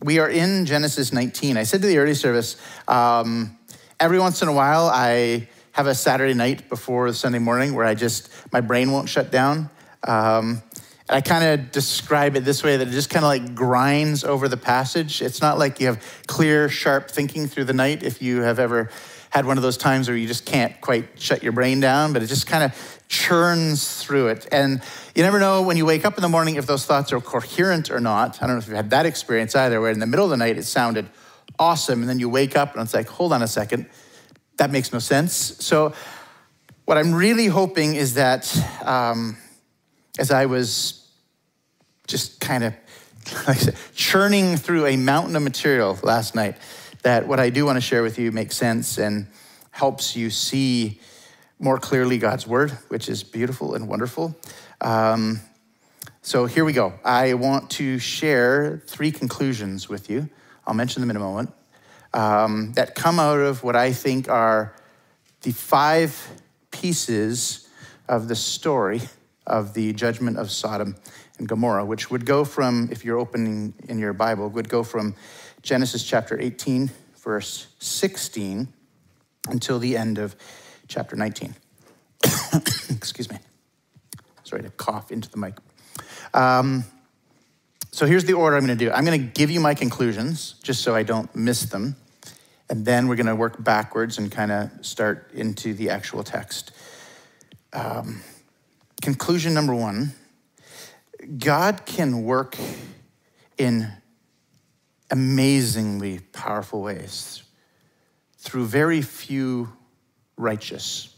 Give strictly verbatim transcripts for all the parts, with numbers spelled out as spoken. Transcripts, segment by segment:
we are in Genesis nineteen. I said to the early service, um, every once in a while, I have a Saturday night before Sunday morning where I just, my brain won't shut down. Um, and I kind of describe it this way, that it just kind of like grinds over the passage. It's not like you have clear, sharp thinking through the night if you have ever had one of those times where you just can't quite shut your brain down, but it just kind of churns through it. And you never know when you wake up in the morning if those thoughts are coherent or not. I don't know if you've had that experience either, where in the middle of the night it sounded awesome, and then you wake up and it's like, hold on a second, that makes no sense. So what I'm really hoping is that um, as I was just kind of, like I said, churning through a mountain of material last night, that what I do want to share with you makes sense and helps you see more clearly God's word, which is beautiful and wonderful. Um, so here we go. I want to share three conclusions with you. I'll mention them in a moment, um, that come out of what I think are the five pieces of the story of the judgment of Sodom and Gomorrah, which would go from, if you're opening in your Bible, would go from Genesis chapter eighteen, verse sixteen, until the end of chapter nineteen. Excuse me. Sorry to cough into the mic. Um, so here's the order I'm going to do. I'm going to give you my conclusions, just so I don't miss them. And then we're going to work backwards and kind of start into the actual text. Um, conclusion number one, God can work in amazingly powerful ways through very few righteous.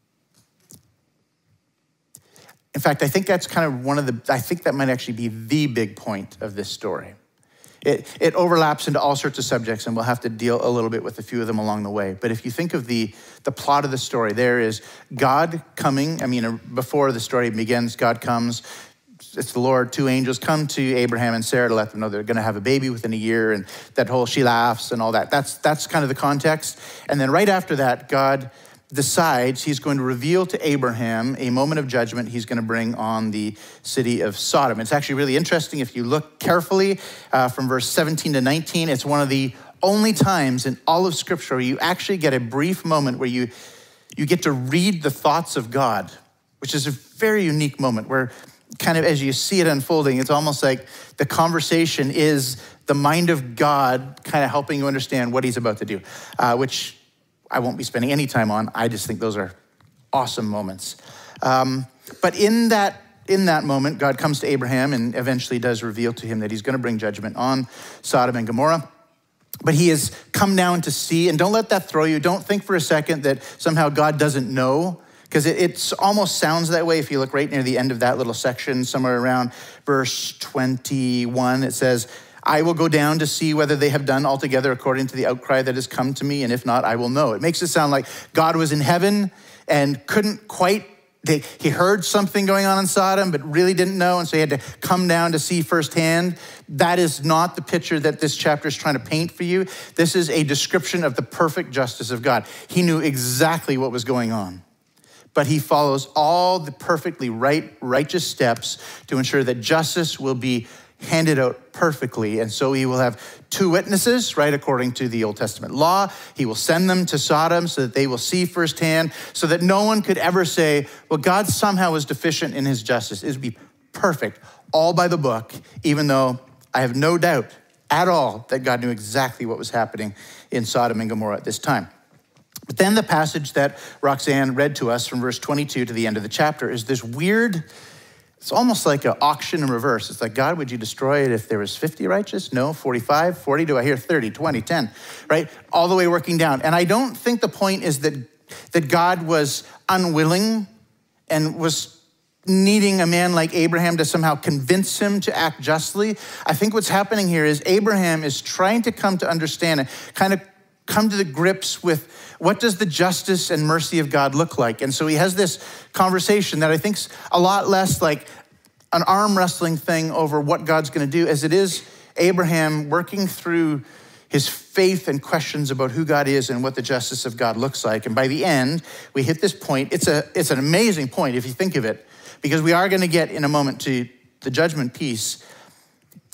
In fact, I think that's kind of one of the, I think that might actually be the big point of this story. It, it overlaps into all sorts of subjects, and we'll have to deal a little bit with a few of them along the way. But if you think of the, the plot of the story, there is God coming. I mean, before the story begins, God comes. It's the Lord, two angels come to Abraham and Sarah to let them know they're going to have a baby within a year, and that whole she laughs and all that. That's, that's kind of the context. And then right after that, God decides he's going to reveal to Abraham a moment of judgment he's going to bring on the city of Sodom. It's actually really interesting if you look carefully uh, from verse seventeen to nineteen. It's one of the only times in all of Scripture where you actually get a brief moment where you, you get to read the thoughts of God, which is a very unique moment where kind of as you see it unfolding, it's almost like the conversation is the mind of God kind of helping you understand what he's about to do, uh, which I won't be spending any time on. I just think those are awesome moments. Um, but in that in that moment, God comes to Abraham and eventually does reveal to him that he's going to bring judgment on Sodom and Gomorrah. But he has come down to see, and don't let that throw you. Don't think for a second that somehow God doesn't know, because it it's almost sounds that way if you look right near the end of that little section, somewhere around verse twenty-one. It says, I will go down to see whether they have done altogether according to the outcry that has come to me, and if not, I will know. It makes it sound like God was in heaven and couldn't quite, they, he heard something going on in Sodom, but really didn't know, and so he had to come down to see firsthand. That is not the picture that this chapter is trying to paint for you. This is a description of the perfect justice of God. He knew exactly what was going on, but he follows all the perfectly right, righteous steps to ensure that justice will be handed out perfectly. And so he will have two witnesses, right, according to the Old Testament law. He will send them to Sodom so that they will see firsthand, so that no one could ever say, well, God somehow was deficient in his justice. It would be perfect, all by the book, even though I have no doubt at all that God knew exactly what was happening in Sodom and Gomorrah at this time. But then the passage that Roxanne read to us from verse twenty-two to the end of the chapter is this weird, it's almost like an auction in reverse. It's like, God, would you destroy it if there was fifty righteous? No, forty-five, forty, do I hear thirty, twenty, ten, right? All the way working down. And I don't think the point is that, that God was unwilling and was needing a man like Abraham to somehow convince him to act justly. I think what's happening here is Abraham is trying to come to understand and kind of come to the grips with what does the justice and mercy of God look like? And so he has this conversation that I think's a lot less like an arm wrestling thing over what God's going to do as it is Abraham working through his faith and questions about who God is and what the justice of God looks like. And by the end, we hit this point. It's a it's an amazing point if you think of it, because we are going to get in a moment to the judgment piece.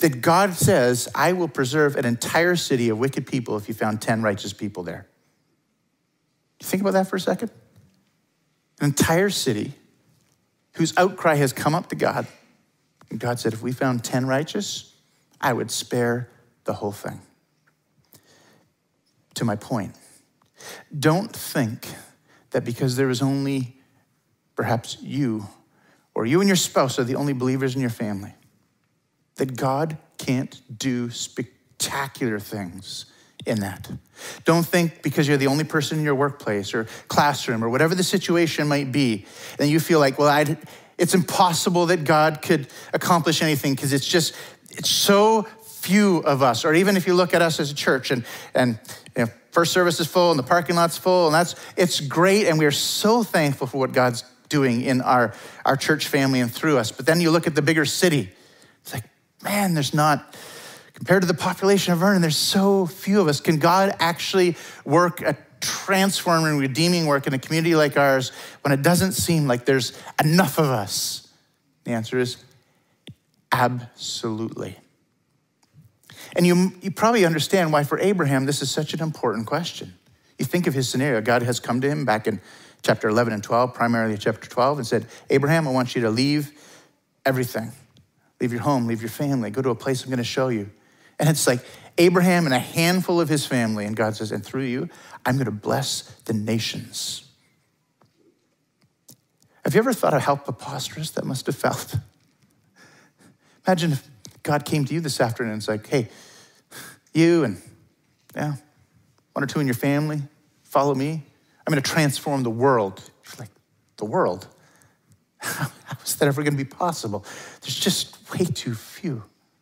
that God says, I will preserve an entire city of wicked people if you found ten righteous people there. Think about that for a second. An entire city whose outcry has come up to God. And God said, if we found ten righteous, I would spare the whole thing. To my point, don't think that because there is only perhaps you or you and your spouse are the only believers in your family, that God can't do spectacular things in that. Don't think because you're the only person in your workplace or classroom or whatever the situation might be, and you feel like, well, I'd, it's impossible that God could accomplish anything because it's just, it's so few of us. Or even if you look at us as a church and, and you know, first service is full and the parking lot's full, and that's, it's great, and we're so thankful for what God's doing in our, our church family and through us. But then you look at the bigger city, it's like, man, there's not, compared to the population of Vernon, there's so few of us. Can God actually work a transforming, redeeming work in a community like ours when it doesn't seem like there's enough of us? The answer is absolutely. And you, you probably understand why for Abraham, this is such an important question. You think of his scenario. God has come to him back in chapter eleven and twelve, primarily chapter twelve, and said, Abraham, I want you to leave everything. Leave your home, leave your family, go to a place I'm gonna show you. And it's like Abraham and a handful of his family, and God says, and through you, I'm gonna bless the nations. Have you ever thought of how preposterous that must have felt? Imagine if God came to you this afternoon and it's like, hey, you and yeah, one or two in your family, follow me. I'm gonna transform the world. You're like, the world? How is that ever gonna be possible? There's just way too few.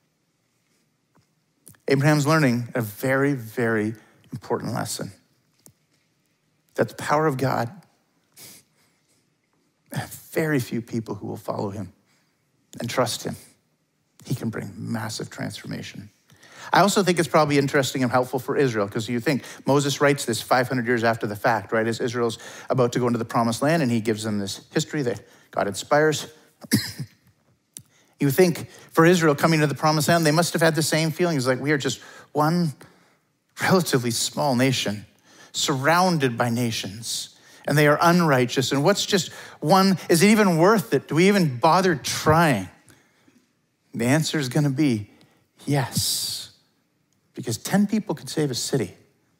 Abraham's learning a very, very important lesson. That the power of God, very few people who will follow him and trust him, he can bring massive transformation. I also think it's probably interesting and helpful for Israel, because you think Moses writes this five hundred years after the fact, right? As Israel's about to go into the promised land, and he gives them this history that God inspires. You think for Israel coming to the promised land, they must have had the same feelings, like we are just one relatively small nation surrounded by nations, and they are unrighteous. And what's just one, is it even worth it? Do we even bother trying? The answer is gonna be yes, because ten people could save a city.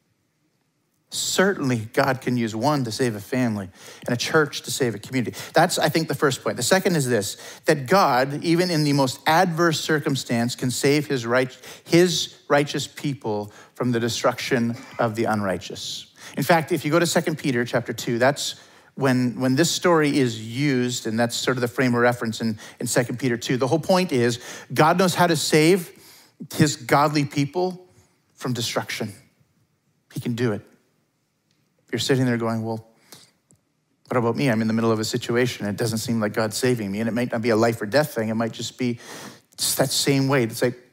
Certainly God can use one to save a family and a church to save a community. That's, I think, the first point. The second is this, that God, even in the most adverse circumstance, can save his, right, his righteous people from the destruction of the unrighteous. In fact, if you go to Second Peter chapter two, that's when, when this story is used, and that's sort of the frame of reference in, in Second Peter two. The whole point is God knows how to save his godly people from destruction. He can do it. You're sitting there going, well, what about me? I'm in the middle of a situation. It doesn't seem like God's saving me. And it might not be a life or death thing. It might just be just that same way. It's like,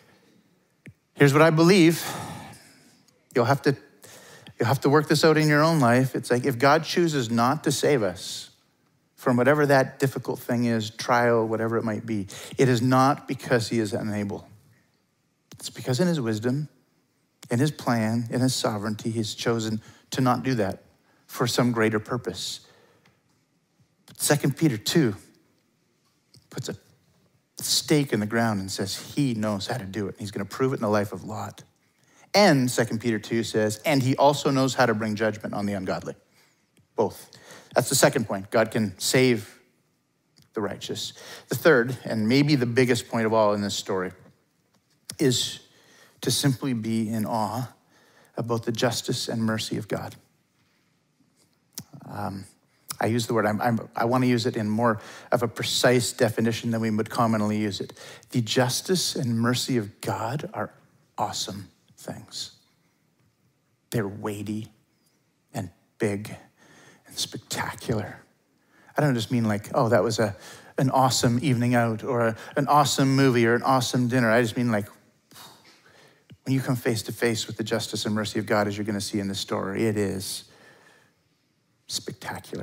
here's what I believe. You'll have to, you'll have to work this out in your own life. It's like, if God chooses not to save us from whatever that difficult thing is, trial, whatever it might be, it is not because he is unable. It's because in his wisdom, in his plan, in his sovereignty, he's chosen to not do that for some greater purpose. But Second Peter two puts a stake in the ground and says he knows how to do it. He's gonna prove it in the life of Lot. And Second Peter two says, and he also knows how to bring judgment on the ungodly. Both. That's the second point. God can save the righteous. The third, and maybe the biggest point of all in this story, is to simply be in awe about the justice and mercy of God. Um, I use the word, I'm, I'm, I want to use it in more of a precise definition than we would commonly use it. The justice and mercy of God are awesome things. They're weighty and big and spectacular. I don't just mean like, oh, that was a an awesome evening out or a, an awesome movie or an awesome dinner. I just mean like, when you come face to face with the justice and mercy of God, as you're gonna see in this story, it is spectacular.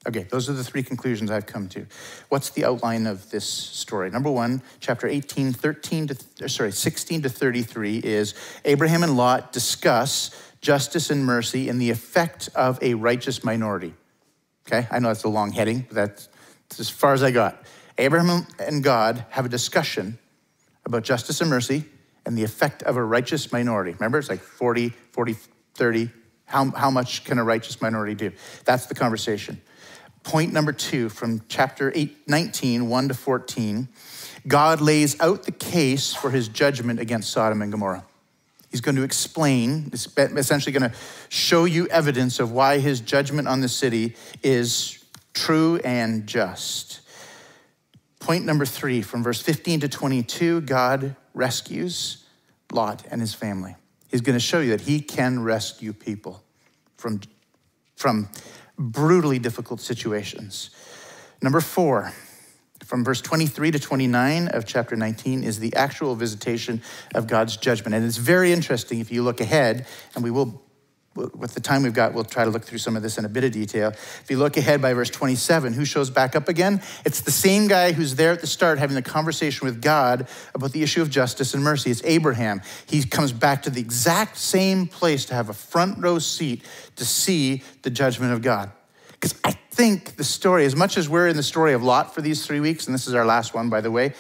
Okay, those are the three conclusions I've come to. What's the outline of this story? Number one, chapter eighteen, thirteen to, sorry, sixteen to thirty-three is Abraham and Lot discuss justice and mercy and the effect of a righteous minority. Okay, I know that's a long heading, but that's as far as I got. Abraham and God have a discussion about justice and mercy and the effect of a righteous minority. Remember, it's like forty, forty, thirty. How, how much can a righteous minority do? That's the conversation. Point number two from chapter eight, nineteen, one to fourteen, God lays out the case for his judgment against Sodom and Gomorrah. He's going to explain, essentially going to show you evidence of why his judgment on the city is true and just. Point number three, from verse fifteen to twenty-two, God rescues Lot and his family. He's going to show you that he can rescue people from, from brutally difficult situations. Number four, from verse twenty-three to twenty-nine of chapter nineteen is the actual visitation of God's judgment. And it's very interesting if you look ahead, and we will, with the time we've got, we'll try to look through some of this in a bit of detail. If you look ahead by verse twenty-seven, who shows back up again? It's the same guy who's there at the start having the conversation with God about the issue of justice and mercy. It's Abraham. He comes back to the exact same place to have a front row seat to see the judgment of God. Because I think the story, as much as we're in the story of Lot for these three weeks, and this is our last one, by the way,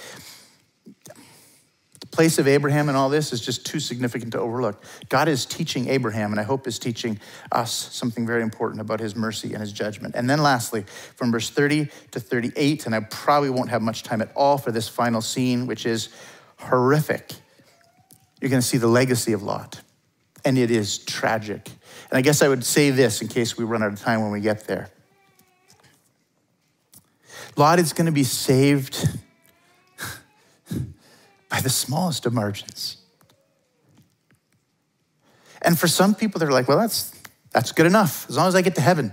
the place of Abraham and all this is just too significant to overlook. God is teaching Abraham, and I hope is teaching us something very important about his mercy and his judgment. And then lastly, from verse thirty to thirty-eight, and I probably won't have much time at all for this final scene, which is horrific. You're going to see the legacy of Lot, and it is tragic. And I guess I would say this in case we run out of time when we get there. Lot is going to be saved by the smallest of margins. And for some people, they're like, well, that's that's good enough, as long as I get to heaven.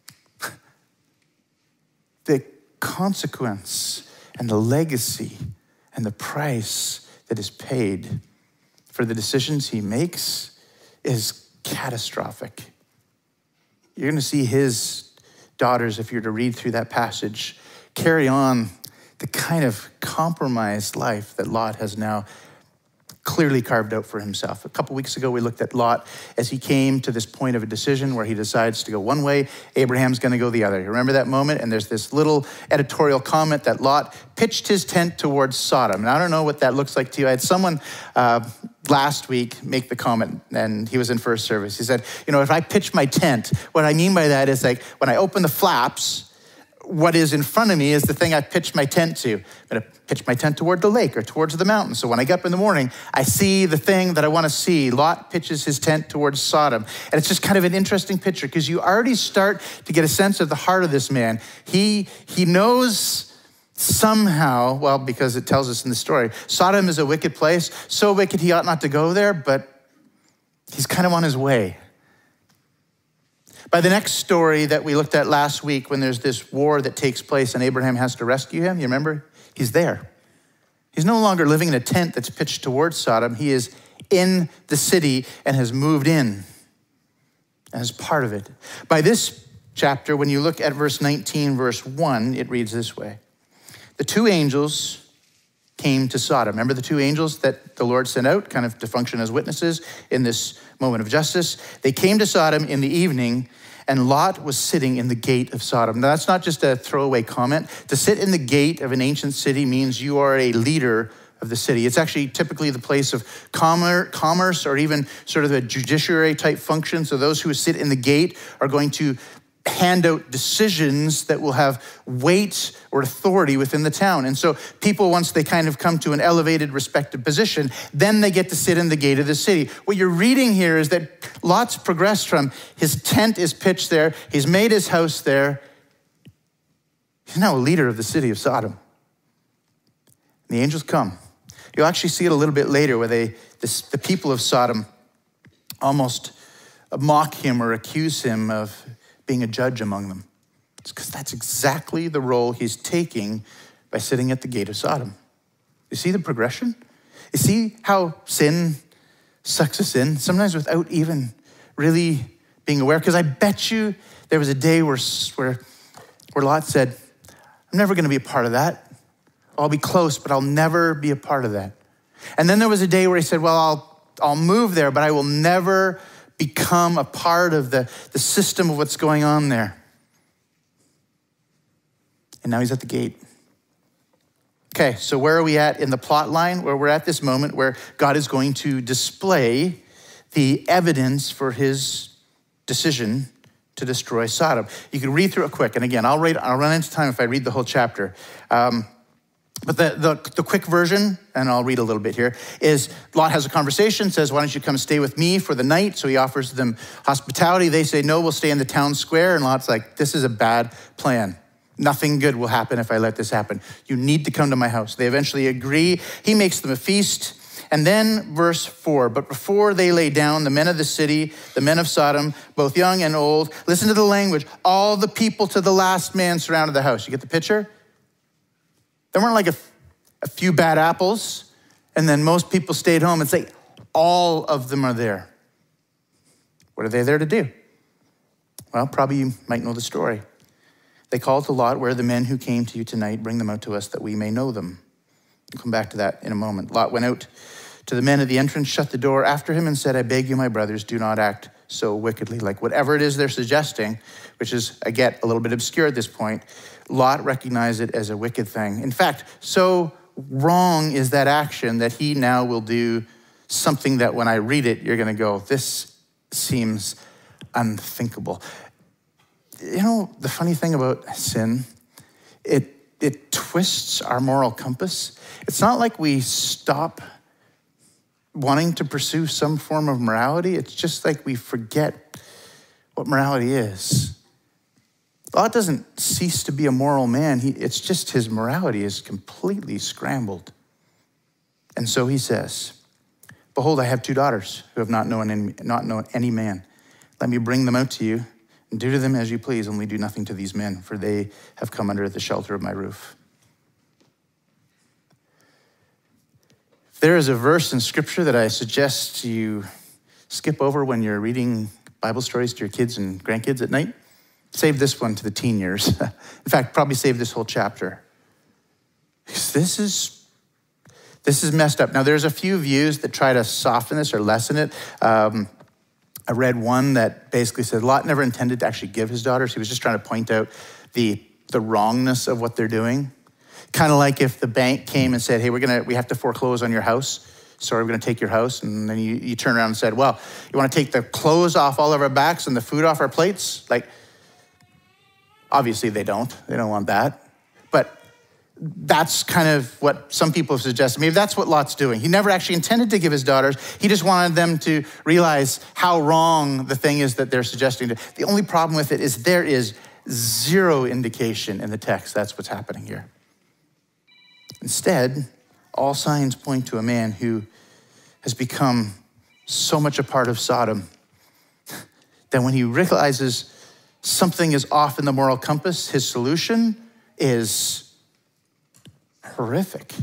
The consequence and the legacy and the price that is paid for the decisions he makes is catastrophic. You're going to see his daughters, if you're to read through that passage, carry on the kind of compromised life that Lot has now clearly carved out for himself. A couple weeks ago, we looked at Lot as he came to this point of a decision where he decides to go one way, Abraham's going to go the other. You remember that moment? And there's this little editorial comment that Lot pitched his tent towards Sodom. And I don't know what that looks like to you. I had someone uh, last week make the comment, and he was in first service. He said, you know, if I pitch my tent, what I mean by that is like when I open the flaps, what is in front of me is the thing I pitched my tent to. I'm going to pitch my tent toward the lake or towards the mountain. So when I get up in the morning, I see the thing that I want to see. Lot pitches his tent towards Sodom. And it's just kind of an interesting picture because you already start to get a sense of the heart of this man. He, he knows somehow, well, because it tells us in the story, Sodom is a wicked place. So wicked he ought not to go there, but he's kind of on his way. By the next story that we looked at last week, when there's this war that takes place and Abraham has to rescue him, you remember? He's there. He's no longer living in a tent that's pitched towards Sodom. He is in the city and has moved in as part of it. By this chapter, when you look at verse nineteen, verse one, it reads this way. The two angels came to Sodom. Remember the two angels that the Lord sent out kind of to function as witnesses in this moment of justice? They came to Sodom in the evening, and Lot was sitting in the gate of Sodom. Now, that's not just a throwaway comment. To sit in the gate of an ancient city means you are a leader of the city. It's actually typically the place of commerce or even sort of a judiciary type function. So those who sit in the gate are going to hand out decisions that will have weight or authority within the town. And so people, once they kind of come to an elevated, respected position, then they get to sit in the gate of the city. What you're reading here is that Lot's progressed from his tent is pitched there, he's made his house there. He's now a leader of the city of Sodom. And the angels come. You'll actually see it a little bit later where they, this, the people of Sodom almost mock him or accuse him of being a judge among them. It's because that's exactly the role he's taking by sitting at the gate of Sodom. You see the progression? You see how sin sucks us in, sometimes without even really being aware? Because I bet you there was a day where, where where Lot said, I'm never gonna be a part of that. I'll be close, but I'll never be a part of that. And then there was a day where he said, well, I'll, I'll move there, but I will never become a part of the, the system of what's going on there. And now he's at the gate. Okay, so where are we at in the plot line? Where we're at this moment where God is going to display the evidence for his decision to destroy Sodom. You can read through it quick. And again, I'll, read, I'll run into time if I read the whole chapter. Um, but the, the, the quick version, and I'll read a little bit here, is Lot has a conversation, says, why don't you come stay with me for the night? So he offers them hospitality. They say, no, we'll stay in the town square. And Lot's like, this is a bad plan. Nothing good will happen if I let this happen. You need to come to my house. They eventually agree. He makes them a feast. And then verse four, but before they lay down, the men of the city, the men of Sodom, both young and old, listen to the language, all the people to the last man surrounded the house. You get the picture? There weren't like a, a few bad apples, and then most people stayed home. It's like all of them are there. What are they there to do? Well, probably you might know the story. They called to Lot, where are the men who came to you tonight? Bring them out to us that we may know them. We'll come back to that in a moment. Lot went out to the men at the entrance, shut the door after him and said, I beg you, my brothers, do not act so wickedly. Like whatever it is they're suggesting, which is, I get, a little bit obscure at this point, Lot recognized it as a wicked thing. In fact, so wrong is that action that he now will do something that when I read it, you're gonna go, this seems unthinkable. You know, the funny thing about sin, it it twists our moral compass. It's not like we stop wanting to pursue some form of morality. It's just like we forget what morality is. Lot doesn't cease to be a moral man. He, it's just his morality is completely scrambled. And so he says, behold, I have two daughters who have not known any, not known any man. Let me bring them out to you. And do to them as you please, only do nothing to these men, for they have come under the shelter of my roof. There is a verse in scripture that I suggest you skip over when you're reading Bible stories to your kids and grandkids at night. Save this one to the teen years. In fact, probably save this whole chapter. Because this is, this is messed up. Now, there's a few views that try to soften this or lessen it. Um, I read one that basically said Lot never intended to actually give his daughters. He was just trying to point out the, the wrongness of what they're doing. Kind of like if the bank came and said, hey, we're gonna, we have to foreclose on your house. Sorry, we're gonna take your house. And then you, you turn around and said, well, you wanna take the clothes off all of our backs and the food off our plates? Like, obviously they don't. They don't want that. But that's kind of what some people have suggested. Maybe that's what Lot's doing. He never actually intended to give his daughters. He just wanted them to realize how wrong the thing is that they're suggesting. The only problem with it is there is zero indication in the text that's what's happening here. Instead, all signs point to a man who has become so much a part of Sodom that when he realizes something is off in the moral compass, his solution is horrific.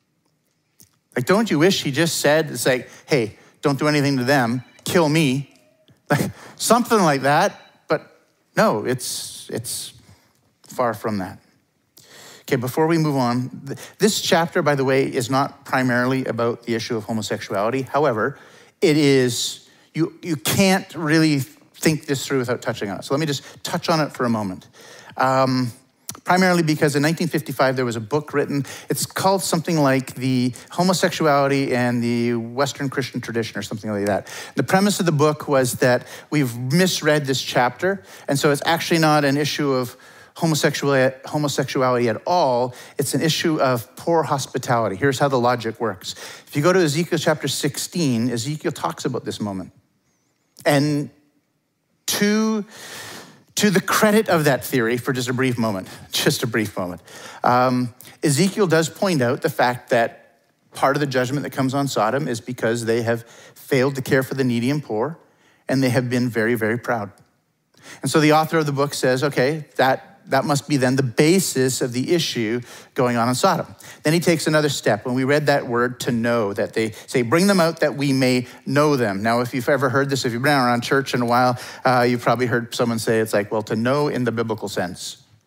Like, don't you wish he just said, it's like, hey, don't do anything to them, kill me. Like, something like that, but no, it's, it's far from that. Okay, before we move on, this chapter, by the way, is not primarily about the issue of homosexuality. However, it is, you, you can't really think this through without touching on it. So let me just touch on it for a moment. Um, primarily because in nineteen fifty-five, there was a book written. It's called something like The Homosexuality and the Western Christian Tradition or something like that. The premise of the book was that we've misread this chapter. And so it's actually not an issue of homosexuality, homosexuality at all. It's an issue of poor hospitality. Here's how the logic works. If you go to Ezekiel chapter sixteen, Ezekiel talks about this moment. And to, to the credit of that theory, for just a brief moment, just a brief moment, um, Ezekiel does point out the fact that part of the judgment that comes on Sodom is because they have failed to care for the needy and poor, and they have been very, very proud. And so the author of the book says, okay, that That must be then the basis of the issue going on in Sodom. Then he takes another step. When we read that word to know, that they say, bring them out that we may know them. Now, if you've ever heard this, if you've been around church in a while, uh, you've probably heard someone say it's like, well, to know in the biblical sense.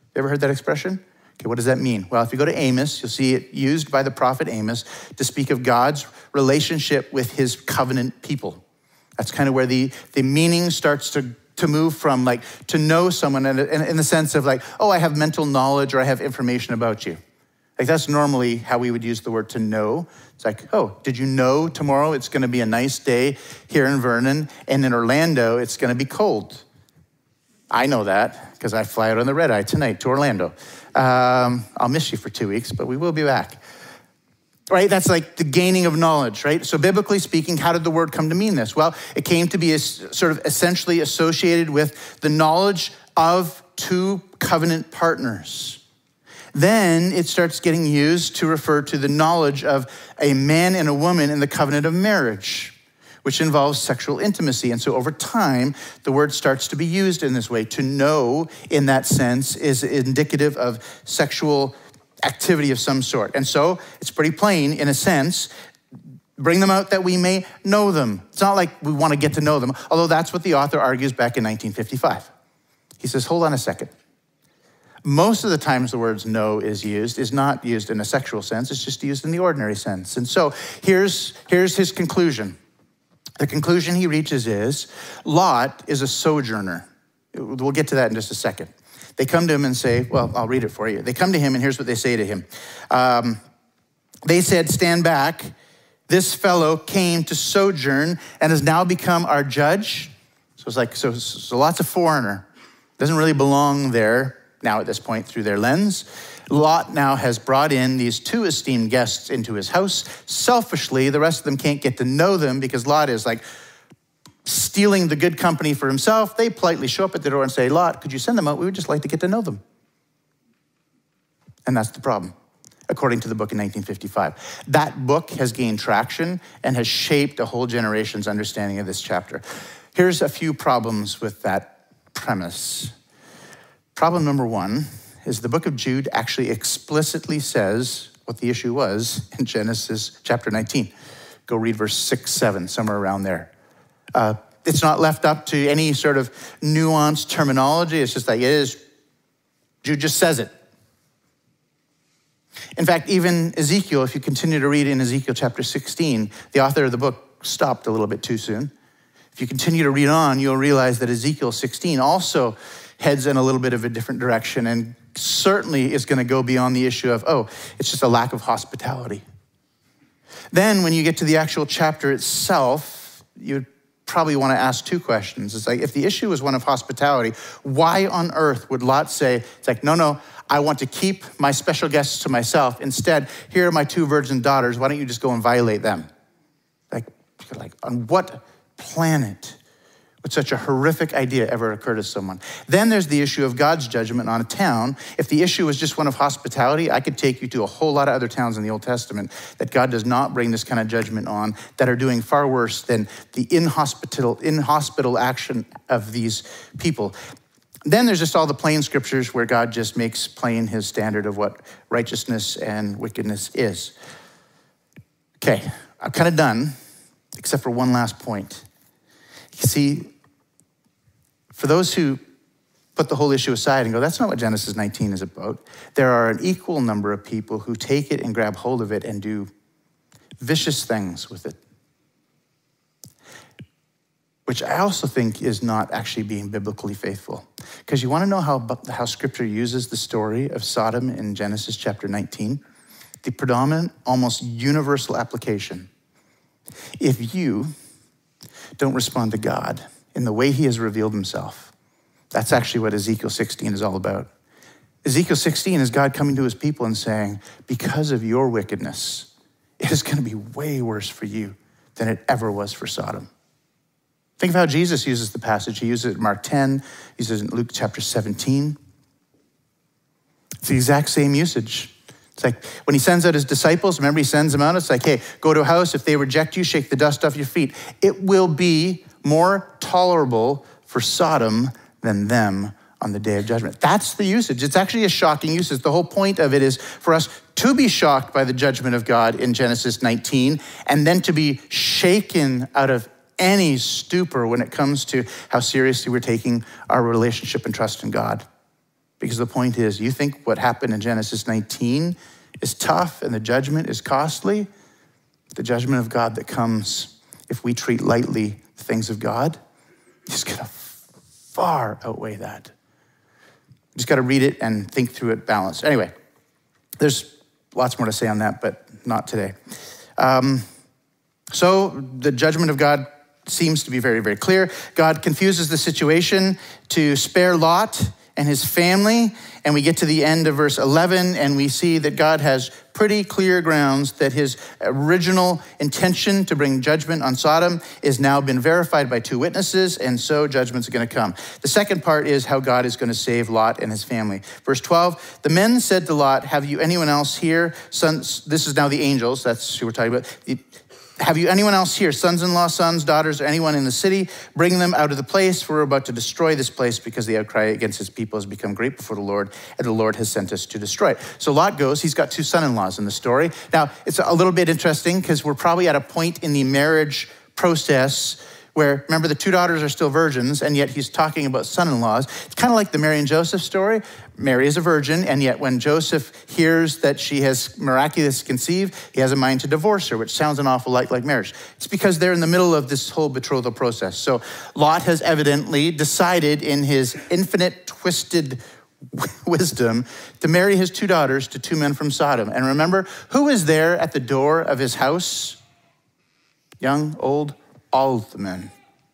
You ever heard that expression? Okay, what does that mean? Well, if you go to Amos, you'll see it used by the prophet Amos to speak of God's relationship with his covenant people. That's kind of where the, the meaning starts to, to move from, like, to know someone in, in, in the sense of like, oh, I have mental knowledge or I have information about you. Like, that's normally how we would use the word to know. It's like, oh, did you know tomorrow it's going to be a nice day here in Vernon, and in Orlando it's going to be cold? I know that because I fly out on the red eye tonight to Orlando. Um, I'll miss you for two weeks, but we will be back. Right? That's like the gaining of knowledge, right? So biblically speaking, how did the word come to mean this? Well, it came to be a, sort of essentially associated with the knowledge of two covenant partners. Then it starts getting used to refer to the knowledge of a man and a woman in the covenant of marriage, which involves sexual intimacy. And so over time, the word starts to be used in this way. To know, in that sense, is indicative of sexual activity of some sort. And so it's pretty plain, in a sense, bring them out that we may know them. It's not like we want to get to know them, although that's what the author argues back in nineteen fifty-five. He says, hold on a second. Most of the times the words know is used is not used in a sexual sense. It's just used in the ordinary sense. And so here's, here's his conclusion. The conclusion he reaches is, Lot is a sojourner. We'll get to that in just a second. They come to him and say, well, I'll read it for you. They come to him, and here's what they say to him. Um, they said, stand back. This fellow came to sojourn and has now become our judge. So it's like, so, so Lot's a foreigner. Doesn't really belong there now at this point through their lens. Lot now has brought in these two esteemed guests into his house. Selfishly, the rest of them can't get to know them because Lot is like stealing the good company for himself. They politely show up at the door and say, Lot, could you send them out? We would just like to get to know them. And that's the problem, according to the book in nineteen fifty-five. That book has gained traction and has shaped a whole generation's understanding of this chapter. Here's a few problems with that premise. Problem number one is the book of Jude actually explicitly says what the issue was in Genesis chapter nineteen. Go read verse six, seven, somewhere around there. Uh, it's not left up to any sort of nuanced terminology. It's just like it is. Jude just says it. In fact, even Ezekiel, if you continue to read in Ezekiel chapter sixteen, the author of the book stopped a little bit too soon. If you continue to read on, you'll realize that Ezekiel sixteen also heads in a little bit of a different direction and certainly is going to go beyond the issue of, oh, it's just a lack of hospitality. Then when you get to the actual chapter itself, you'd probably want to ask two questions. It's like, if the issue is one of hospitality, why on earth would Lot say, it's like, no, no, I want to keep my special guests to myself. Instead, here are my two virgin daughters. Why don't you just go and violate them? Like, like on what planet would such a horrific idea ever occur to someone? Then there's the issue of God's judgment on a town. If the issue was just one of hospitality, I could take you to a whole lot of other towns in the Old Testament that God does not bring this kind of judgment on, that are doing far worse than the inhospitable, inhospitable action of these people. Then there's just all the plain scriptures where God just makes plain his standard of what righteousness and wickedness is. Okay, I'm kind of done, except for one last point. You see, for those who put the whole issue aside and go, that's not what Genesis nineteen is about, there are an equal number of people who take it and grab hold of it and do vicious things with it, which I also think is not actually being biblically faithful. Because you want to know how, how Scripture uses the story of Sodom in Genesis chapter nineteen? The predominant, almost universal application. If you don't respond to God in the way he has revealed himself, that's actually what Ezekiel sixteen is all about. Ezekiel sixteen is God coming to his people and saying, because of your wickedness, it is going to be way worse for you than it ever was for Sodom. Think of how Jesus uses the passage. He uses it in Mark ten, he uses it in Luke chapter seventeen. It's the exact same usage. It's like when he sends out his disciples, remember he sends them out, it's like, hey, go to a house. If they reject you, shake the dust off your feet. It will be more tolerable for Sodom than them on the day of judgment. That's the usage. It's actually a shocking usage. The whole point of it is for us to be shocked by the judgment of God in Genesis nineteen, and then to be shaken out of any stupor when it comes to how seriously we're taking our relationship and trust in God. Because the point is, you think what happened in Genesis nineteen is tough and the judgment is costly? The judgment of God that comes if we treat lightly the things of God is going to far outweigh that. You just got to read it and think through it balanced. Anyway, there's lots more to say on that, but not today. Um, so the judgment of God seems to be very, very clear. God confuses the situation to spare Lot and his family, and we get to the end of verse eleven, and we see that God has pretty clear grounds that his original intention to bring judgment on Sodom is now been verified by two witnesses, and so judgment's going to come. The second part is how God is going to save Lot and his family. Verse twelve, the men said to Lot, have you anyone else here? Sons, this is now the angels, that's who we're talking about. Have you anyone else here, sons-in-law, sons, daughters, or anyone in the city? Bring them out of the place, for we're about to destroy this place because the outcry against his people has become great before the Lord, and the Lord has sent us to destroy it. So Lot goes, he's got two son-in-laws in the story. Now, it's a little bit interesting because we're probably at a point in the marriage process where, remember, the two daughters are still virgins, and yet he's talking about son-in-laws. It's kind of like the Mary and Joseph story. Mary is a virgin, and yet when Joseph hears that she has miraculously conceived, he has a mind to divorce her, which sounds an awful lot like marriage. It's because they're in the middle of this whole betrothal process. So Lot has evidently decided in his infinite twisted wisdom to marry his two daughters to two men from Sodom. And remember, who is there at the door of his house? Young, old, all of the men.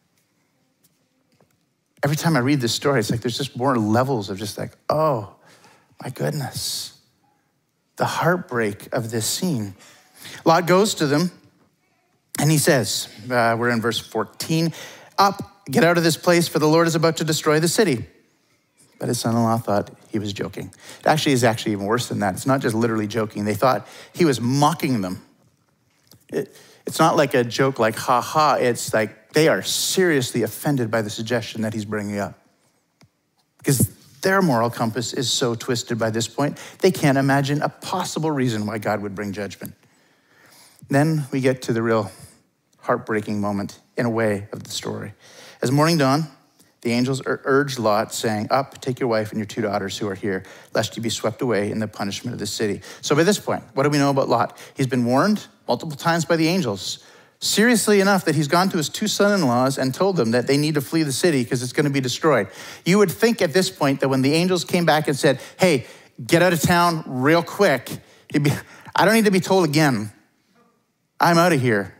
Every time I read this story, it's like there's just more levels of just like, oh, my goodness. The heartbreak of this scene. Lot goes to them, and he says, uh, we're in verse fourteen, up, get out of this place, for the Lord is about to destroy the city. But his son-in-law thought he was joking. It actually is actually even worse than that. It's not just literally joking. They thought he was mocking them. It, It's not like a joke like, ha ha. It's like they are seriously offended by the suggestion that he's bringing up. Because their moral compass is so twisted by this point, they can't imagine a possible reason why God would bring judgment. Then we get to the real heartbreaking moment, in a way, of the story. As morning dawned, the angels urged Lot, saying, up, take your wife and your two daughters who are here, lest you be swept away in the punishment of the city. So by this point, what do we know about Lot? He's been warned multiple times by the angels, seriously enough that he's gone to his two son-in-laws and told them that they need to flee the city because it's going to be destroyed. You would think at this point that when the angels came back and said, hey, get out of town real quick, he'd be, I don't need to be told again. I'm out of here.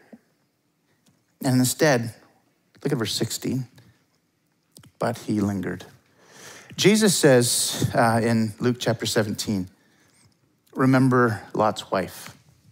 And instead, look at verse sixteen. But he lingered. Jesus says uh, in Luke chapter seventeen, remember Lot's wife.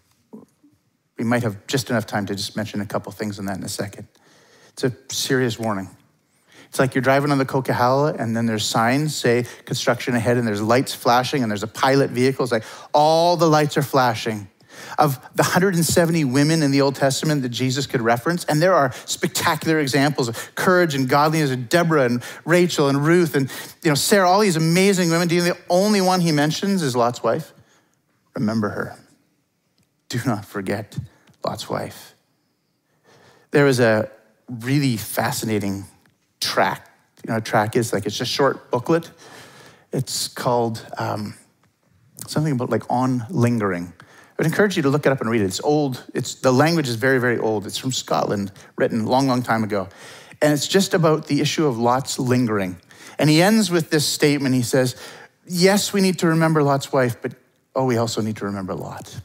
We might have just enough time to just mention a couple things on that in a second. It's a serious warning. It's like you're driving on the Coquihalla and then there's signs say construction ahead and there's lights flashing and there's a pilot vehicle. It's like all the lights are flashing. Of the one hundred seventy women in the Old Testament that Jesus could reference, and there are spectacular examples of courage and godliness, and Deborah and Rachel and Ruth and you know Sarah, all these amazing women. Do you know the only one he mentions is Lot's wife? Remember her. Do not forget Lot's wife. There was a really fascinating track. You know, a track is like, it's a short booklet. It's called um, something about like on lingering. I would encourage you to look it up and read it. It's old. It's the language is very, very old. It's from Scotland, written a long, long time ago. And it's just about the issue of Lot's lingering. And he ends with this statement. He says, yes, we need to remember Lot's wife, but oh, we also need to remember Lot.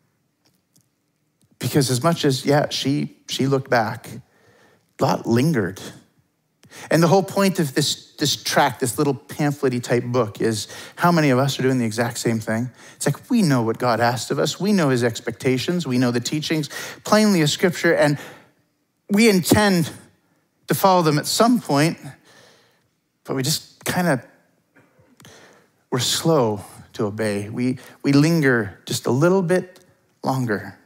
Because as much as, yeah, she she looked back, Lot lingered. And the whole point of this, this tract, this little pamphlet-y type book is how many of us are doing the exact same thing? It's like we know what God asked of us. We know his expectations. We know the teachings plainly of Scripture, and we intend to follow them at some point, but we just kind of, we're slow to obey. We, we linger just a little bit longer.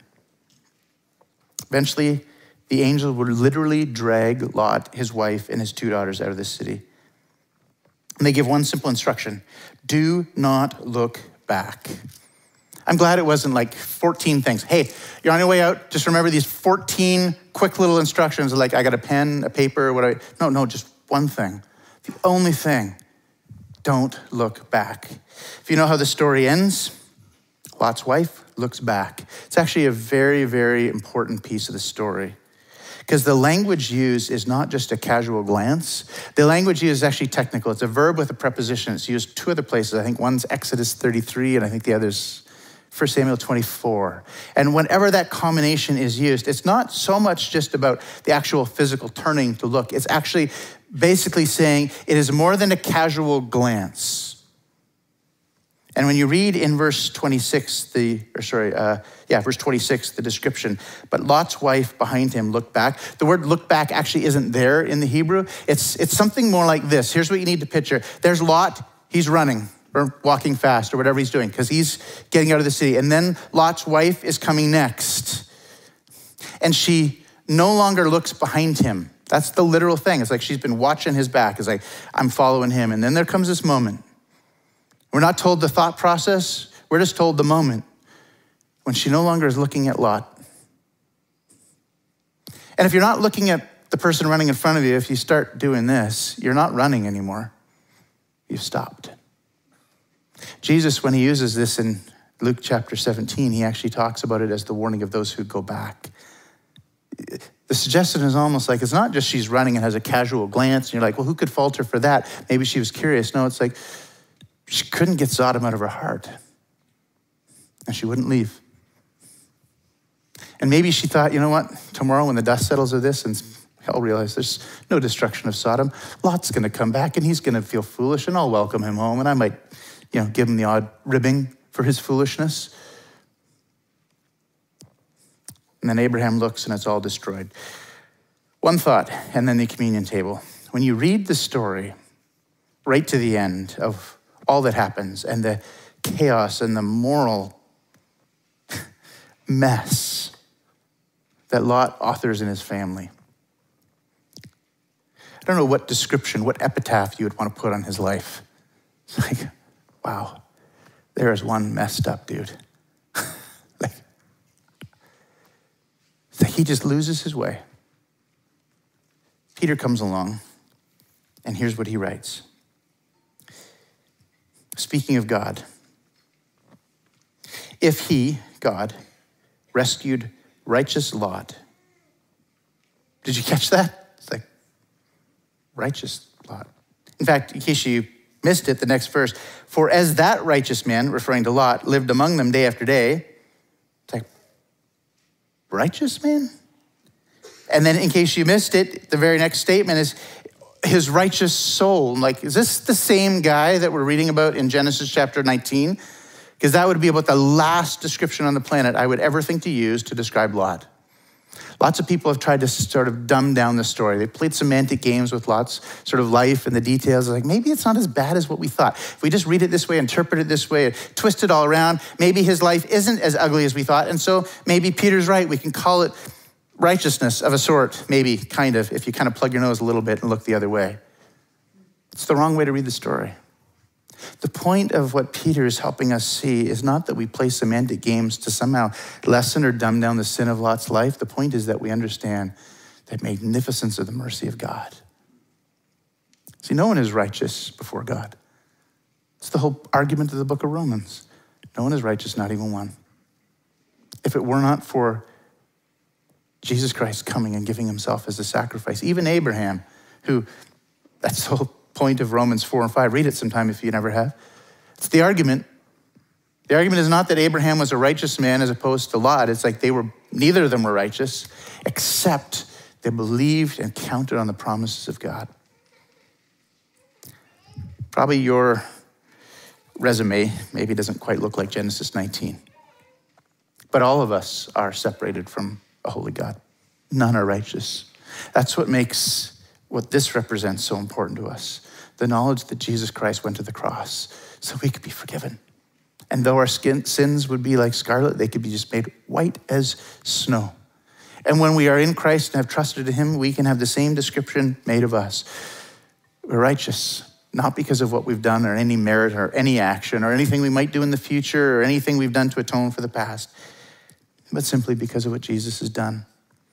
Eventually, the angel would literally drag Lot, his wife, and his two daughters out of the city. And they give one simple instruction: do not look back. I'm glad it wasn't like fourteen things. Hey, you're on your way out, just remember these fourteen quick little instructions, like I got a pen, a paper, what I, no, no, just one thing. The only thing, Don't look back. If you know how the story ends, Lot's wife looks back. It's actually a very, very important piece of the story, because the language used is not just a casual glance. The language used is actually technical. It's a verb with a preposition. It's used two other places. I think one's Exodus thirty-three, and I think the other's First Samuel twenty-four. And whenever that combination is used, it's not so much just about the actual physical turning to look. It's actually basically saying it is more than a casual glance. And when you read in verse twenty-six, the, or sorry, uh, yeah, verse twenty-six, the description, but Lot's wife behind him looked back. The word look back actually isn't there in the Hebrew. It's, it's something more like this. Here's what you need to picture. There's Lot, he's running or walking fast or whatever he's doing because he's getting out of the city. And then Lot's wife is coming next. And she no longer looks behind him. That's the literal thing. It's like she's been watching his back. It's like, I'm following him. And then there comes this moment. We're not told the thought process. We're just told the moment when she no longer is looking at Lot. And if you're not looking at the person running in front of you, if you start doing this, you're not running anymore. You've stopped. Jesus, when he uses this in Luke chapter seventeen, he actually talks about it as the warning of those who go back. The suggestion is almost like it's not just she's running and has a casual glance, and you're like, well, who could fault her for that? Maybe she was curious. No, it's like she couldn't get Sodom out of her heart, and she wouldn't leave. And maybe she thought, you know what, tomorrow when the dust settles of this and I'll realize there's no destruction of Sodom, Lot's gonna come back and he's gonna feel foolish and I'll welcome him home and I might, you know, give him the odd ribbing for his foolishness. And then Abraham looks and it's all destroyed. One thought, and then the communion table. When you read the story right to the end of all that happens and the chaos and the moral mess that Lot authors in his family, I don't know what description, what epitaph you would want to put on his life. It's like, wow, there is one messed up dude. like, it's like he just loses his way. Peter comes along, and here's what he writes. Speaking of God, if he, God, rescued righteous Lot, did you catch that? It's like, righteous Lot. In fact, in case you missed it, the next verse, for as that righteous man, referring to Lot, lived among them day after day, it's like, righteous man? And then in case you missed it, the very next statement is his righteous soul. Like, is this the same guy that we're reading about in Genesis chapter nineteen? Because that would be about the last description on the planet I would ever think to use to describe Lot. Lots of people have tried to sort of dumb down the story. They played semantic games with Lot's sort of life and the details. Like, maybe it's not as bad as what we thought. If we just read it this way, interpret it this way, twist it all around, maybe his life isn't as ugly as we thought. And so maybe Peter's right. We can call it righteousness of a sort, maybe, kind of, if you kind of plug your nose a little bit and look the other way. It's the wrong way to read the story. The point of what Peter is helping us see is not that we play semantic games to somehow lessen or dumb down the sin of Lot's life. The point is that we understand the magnificence of the mercy of God. See, no one is righteous before God. It's the whole argument of the book of Romans. No one is righteous, not even one. If it were not for Jesus Christ coming and giving himself as a sacrifice, even Abraham, who, that's the whole point of Romans four and five. Read it sometime if you never have. It's the argument. The argument is not that Abraham was a righteous man as opposed to Lot. It's like they were, neither of them were righteous, except they believed and counted on the promises of God. Probably your resume maybe doesn't quite look like Genesis nineteen. But all of us are separated from a holy God. None are righteous. That's what makes what this represents so important to us. The knowledge that Jesus Christ went to the cross so we could be forgiven. And though our skin, sins would be like scarlet, they could be just made white as snow. And when we are in Christ and have trusted in him, we can have the same description made of us. We're righteous, not because of what we've done or any merit or any action or anything we might do in the future or anything we've done to atone for the past, but simply because of what Jesus has done.